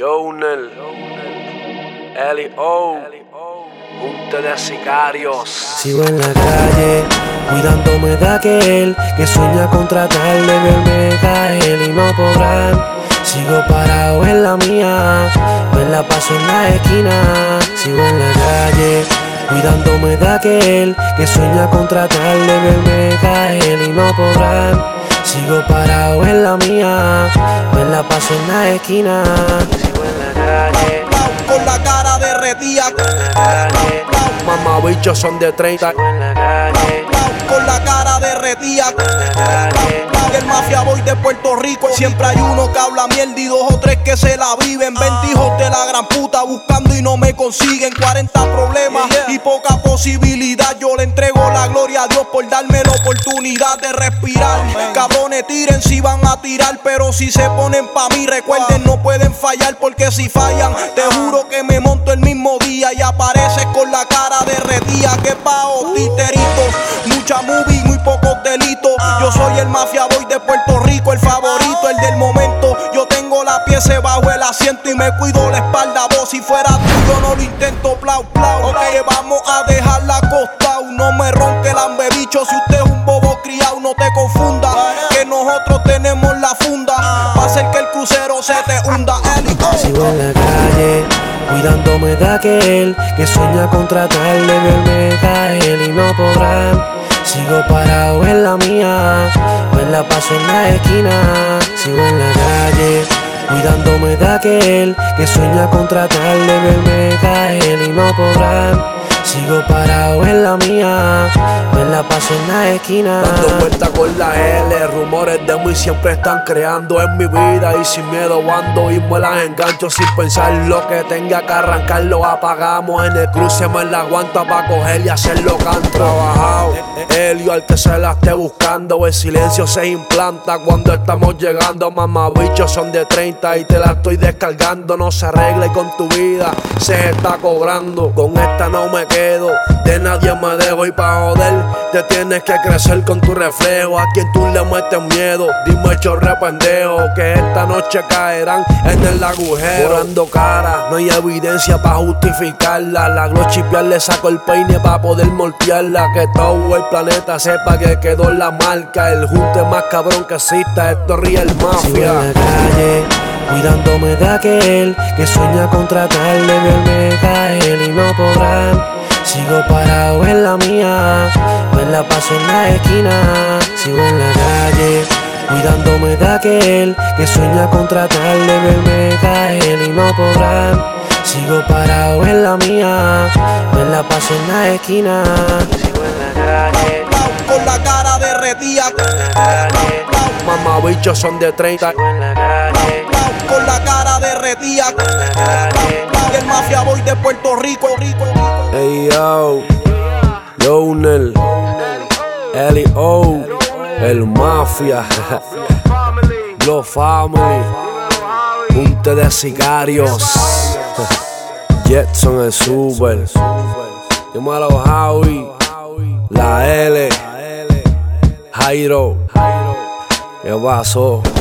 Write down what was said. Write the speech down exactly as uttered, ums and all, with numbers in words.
Jonel, Eli O, junte de sicarios. Sigo en la calle, cuidándome de aquel que sueña con tratar de verme caer y no podrán. Sigo parado en la mía, me la paso en la esquina. Sigo en la calle, cuidándome de aquel que sueña con tratar de verme caer y no podrán. Sigo parado en la mía, me la paso en la esquina. Sigo en la calle, con la cara derretida. Mamá bichos son de treinta. sigo en la calle, Con la cara derretida. Y el mafia boy de Puerto Rico. Siempre hay uno que habla mierda y dos o tres que se la viven. Veinte hijos de la gran puta buscando y no me consiguen. Cuarenta problemas y poca posibilidad. Yo le entrego la gloria a Dios por darme la oportunidad de respirar. Cabrones, tiren si van a tirar, pero si se ponen pa' mí, recuerden, no pueden fallar, porque si fallan, te juro que me monto el mismo día y apareces con la cara derretida. Que pao, titeritos, mucha movie, muy pocos delitos. Yo soy el mafia boy de Puerto Rico, el favorito, el del momento. Yo tengo la pieza bajo el asiento y me cuido la espalda. Vos, si fuera tú, yo no lo intento, plau, plau. Que vamos a dejarla acostado, no me ronque el ambebicho. Si usted es un bobo criado, no te confunda, que nosotros tenemos la funda pa' hacer que el crucero se te hunda. sigo en la calle, cuidándome de aquel que sueña con tratar de verme caer y no podrán. Sigo parado en la mía, me la paso en la esquina. Sigo en la calle, cuidándome de aquel que sueña con tratar de verme caer y no podrán. Sigo parado en la mía, me la paso en la esquina. Dando vuelta con la L, rumores de mí siempre están creando en mi vida. Y sin miedo ando y me las engancho sin pensar lo que tenga que arrancar. Lo apagamos en el cruce, me la aguanta pa' coger y hacerlo canto. Trabajado, Helio al que se la esté buscando. El silencio se implanta cuando estamos llegando. Mamá bichos son de treinta y te la estoy descargando. No se arregle con tu vida, se está cobrando. Con esta no me quedo, de nadie me dejo y pa' joder te tienes que crecer con tu reflejo. A quien tú le metes miedo, dime chorre pendejo, que esta noche caerán en el agujero. Borrando cara, no hay evidencia pa' justificarla. La glow chipear le saco el peine pa' poder moltearla. Que todo el planeta sepa que quedó la marca. El junte más cabrón que exista, esto ríe el mafia. Sigo en la calle, cuidándome de aquel que sueña con tratar de verme caer y no podrán. Sigo parado en la mía, me la paso en la esquina. Sigo en la calle, cuidándome de aquel que sueña con tratar de verme caer y no podrán. Sigo parado en la mía, me la paso en la esquina. Sigo en la calle, Con la cara derretida. Mamá bichos son de treinta. sigo en la calle, Con la cara derretida. Y el mafia boy de Puerto Rico. Hey yo, Jonel, Eli O, el mafia, Los Family, junte de sicarios, Jetson el super, llámalo Javi, la L, Jairo, ¿qué pasó?